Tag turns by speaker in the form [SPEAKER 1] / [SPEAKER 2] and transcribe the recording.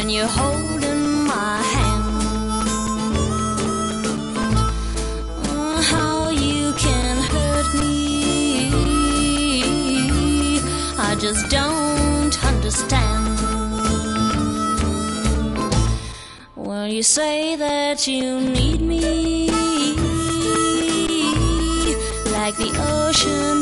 [SPEAKER 1] when you're holding my hand. How you can hurt me, I just don't understand. Well, you say that you need me, like the ocean